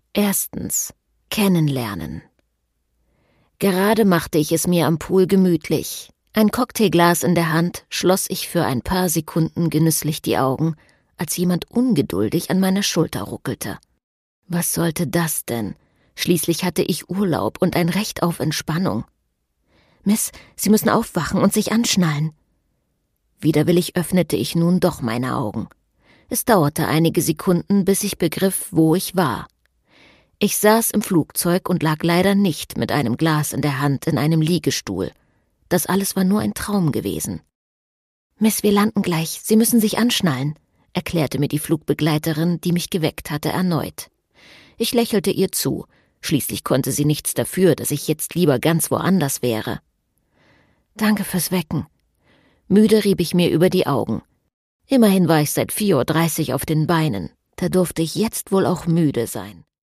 Erstens. Kennenlernen. Gerade machte ich es mir am Pool gemütlich. Ein Cocktailglas in der Hand schloss ich für ein paar Sekunden genüsslich die Augen, als jemand ungeduldig an meiner Schulter ruckelte. Was sollte das denn? Schließlich hatte ich Urlaub und ein Recht auf Entspannung. »Miss, Sie müssen aufwachen und sich anschnallen.« Widerwillig öffnete ich nun doch meine Augen. Es dauerte einige Sekunden, bis ich begriff, wo ich war. Ich saß im Flugzeug und lag leider nicht mit einem Glas in der Hand in einem Liegestuhl. Das alles war nur ein Traum gewesen. »Miss, wir landen gleich. Sie müssen sich anschnallen«, erklärte mir die Flugbegleiterin, die mich geweckt hatte, erneut. Ich lächelte ihr zu. Schließlich konnte sie nichts dafür, dass ich jetzt lieber ganz woanders wäre. »Danke fürs Wecken.« Müde rieb ich mir über die Augen. Immerhin war ich seit 4:30 Uhr auf den Beinen. Da durfte ich jetzt wohl auch müde sein.